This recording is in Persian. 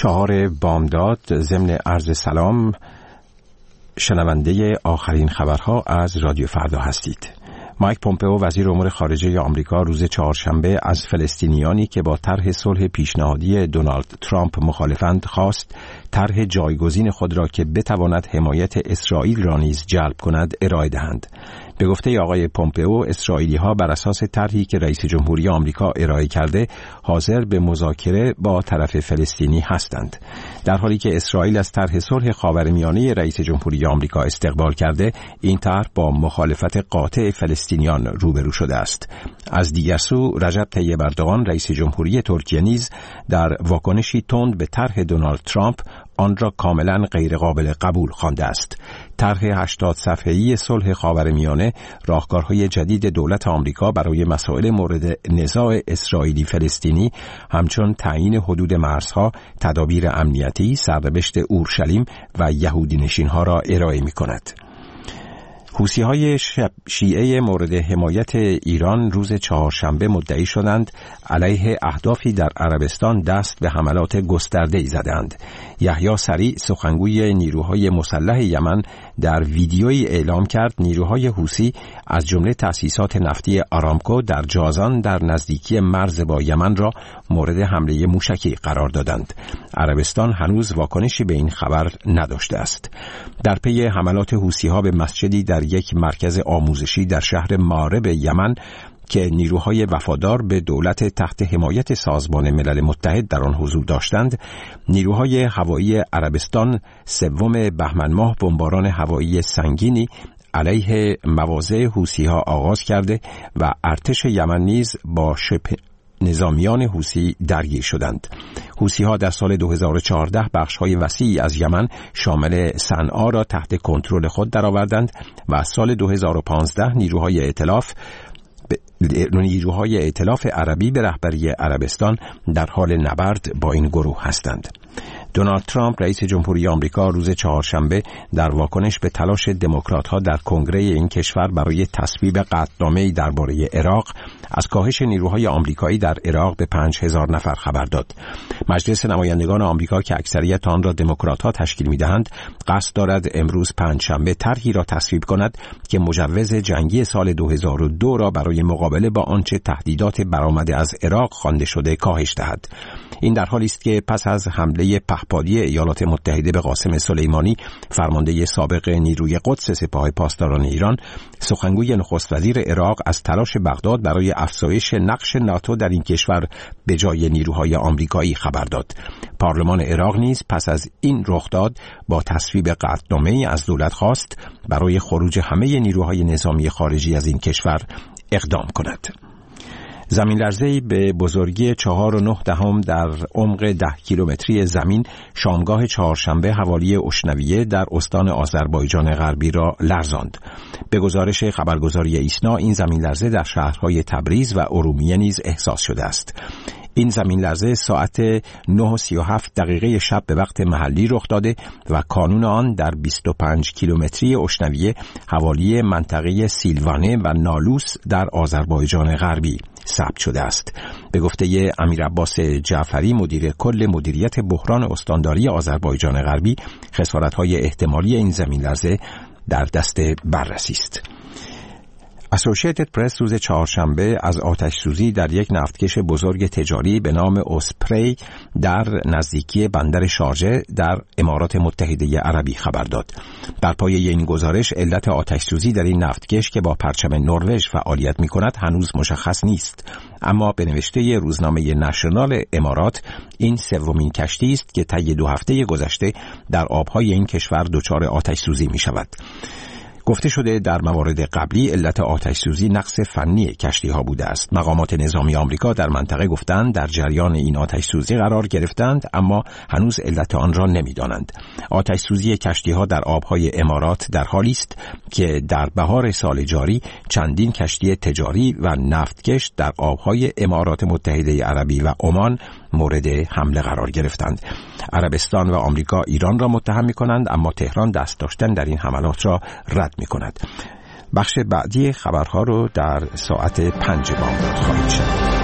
4 بامداد ضمن عرض سلام شنونده آخرین خبرها از رادیو فردا هستید. مایک پومپئو وزیر امور خارجه آمریکا روز چهارشنبه از فلسطینیانی که با طرح صلح پیشنهادی دونالد ترامپ مخالفند خواست طرح جایگزین خود را که بتواند حمایت اسرائیل را نیز جلب کند ارائه دهند. به گفته آقای پومپئو، اسرائیلی‌ها بر اساس طرحی که رئیس جمهوری آمریکا ارائه کرده حاضر به مذاکره با طرف فلسطینی هستند. در حالی که اسرائیل از طرح صلح خاورمیانه رئیس جمهوری آمریکا استقبال کرده، این طرح با مخالفت قاطع فلسطینیان روبرو شده است. از دیگر سو، رجب طیب اردوغان رئیس جمهوری ترکیه نیز در واکنشی تند به طرح دونالد ترامپ آن را کاملا غیرقابل قبول خوانده است. طرح 80 صفحه‌ای صلح خاورمیانه راهکارهای جدید دولت آمریکا برای مسائل مورد نزاع اسرائیلی فلسطینی همچون تعیین حدود مرزها، تدابیر امنیتی، سرنوشت اورشلیم و یهودی نشین‌ها را ارائه می‌کند. حوثی‌های شیعه مورد حمایت ایران روز چهارشنبه مدعی شدند علیه اهدافی در عربستان دست به حملات گسترده‌ای زدند. یحیی سریع سخنگوی نیروهای مسلح یمن در ویدیویی اعلام کرد نیروهای حوثی از جمله تأسیسات نفتی آرامکو در جازان در نزدیکی مرز با یمن را مورد حمله موشکی قرار دادند. عربستان هنوز واکنشی به این خبر نداشته است. در پی حملات حوثی‌ها به مسجدی در یک مرکز آموزشی در شهر مارب یمن که نیروهای وفادار به دولت تحت حمایت سازمان ملل متحد در آن حضور داشتند، نیروهای هوایی عربستان 3 بهمن ماه بمباران هوایی سنگینی علیه مواضع حوثی‌ها آغاز کرده و ارتش یمن نیز با شبه نظامیان حوثی درگیر شدند. حوثی‌ها در سال 2014 بخش‌های وسیعی از یمن شامل صنعا را تحت کنترل خود درآوردند و از سال 2015 نیروهای ائتلاف عربی به رهبری عربستان در حال نبرد با این گروه هستند. دونالد ترامپ رئیس جمهوری آمریکا روز چهارشنبه در واکنش به تلاش دموکرات‌ها در کنگره این کشور برای تصویب قطعنامه‌ای درباره عراق از کاهش نیروهای آمریکایی در عراق به 5000 نفر خبر داد. مجلس نمایندگان آمریکا که اکثریت آن را دموکرات‌ها تشکیل می‌دهند، قصد دارد امروز پنجشنبه طرحی را تصویب کند که مجوز جنگی سال 2002 را برای مقابله با آنچه تهدیدات برآمده از عراق خوانده شده کاهش دهد. این در حالی است که پس از حمله پهپادی ایالات متحده به قاسم سلیمانی، فرمانده سابق نیروی قدس سپاه پاسداران ایران، سخنگوی نخست وزیر عراق از تلاش بغداد برای افزایش نقش ناتو در این کشور به جای نیروهای آمریکایی خبر داد. پارلمان عراق نیز پس از این رخداد با تصویب قطعنامه‌ای از دولت خواست برای خروج همه نیروهای نظامی خارجی از این کشور اقدام کند. زمین لرزه‌ای به بزرگی 4.9 در عمق 10 کیلومتری زمین شامگاه چهارشنبه حوالی اشنویه در استان آذربایجان غربی را لرزاند. به گزارش خبرگزاری ایسنا، این زمین لرزه در شهرهای تبریز و ارومیه نیز احساس شده است. این زمین لرزه ساعت 9:37 شب به وقت محلی رخ داده و کانون آن در 25 کیلومتری اشنویه حوالی منطقه سیلوانه و نالوس در آذربایجان غربی ثبت شده است. به گفته امیر عباس جعفری، مدیر کل مدیریت بحران استانداری آذربایجان غربی، خسارت‌های احتمالی این زمین لرزه در دست بررسی است. اسوسییتد پرس روز چهارشنبه از آتش سوزی در یک نفتکش بزرگ تجاری به نام اوسپری در نزدیکی بندر شارجه در امارات متحده عربی خبر داد. در پایه این گزارش، علت آتش سوزی در این نفتکش که با پرچم نروژ فعالیت می کند هنوز مشخص نیست. اما به نوشته روزنامه نشنال امارات، این 3مین کشتی است که طی 2 هفته گذشته در آبهای این کشور دچار آتش سوزی می شود. گفته شده در موارد قبلی علت آتش سوزی نقص فنی کشتی ها بوده است. مقامات نظامی آمریکا در منطقه گفتند در جریان این آتش سوزی قرار گرفتند، اما هنوز علت آن را نمی‌دانند. آتش سوزی کشتی ها در آبهای امارات در حالی است که در بهار سال جاری چندین کشتی تجاری و نفتکش در آبهای امارات متحده عربی و عمان مورد حمله قرار گرفتند. عربستان و آمریکا ایران را متهم می‌کنند، اما تهران دست داشتن در این حملات را رد می‌کند. بخش بعدی خبرها رو در ساعت 5 بامداد خواهید شنید.